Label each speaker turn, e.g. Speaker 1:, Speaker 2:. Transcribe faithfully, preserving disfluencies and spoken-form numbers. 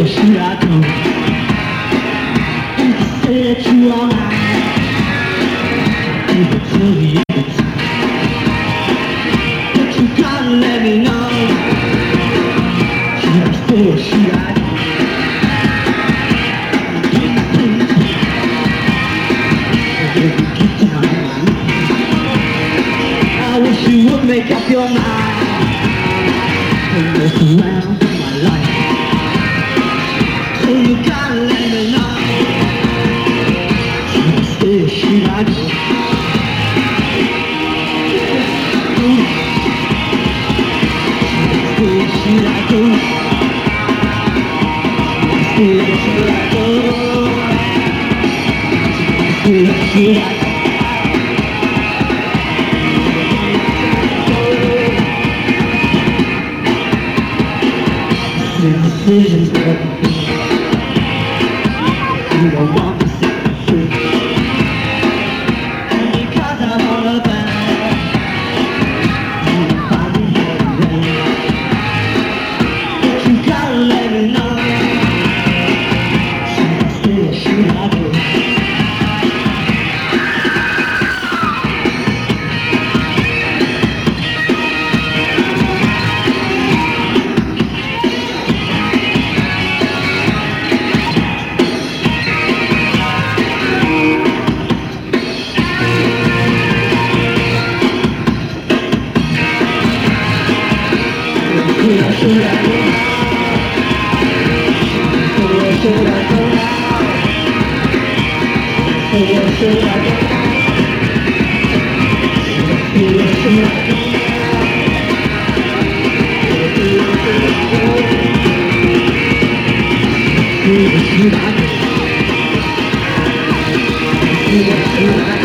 Speaker 1: Where should I go? And you say that you are mine. You can tell me everything, but you gotta let me know. Should I stay or should I go? Baby, get down on my knees. I wish you would make up your mind and mess around with my life. So you gotta let me know. Should I stay or should I go? Should I go? Should I go? Should I Should I go? The decisions that you don't want to set me free. And because I'm all about you find me everywhere. But you gotta let me know. Should I stay or should I go? Should I go? Should I go now? Should I go? Should I go? Should I go? Should I go?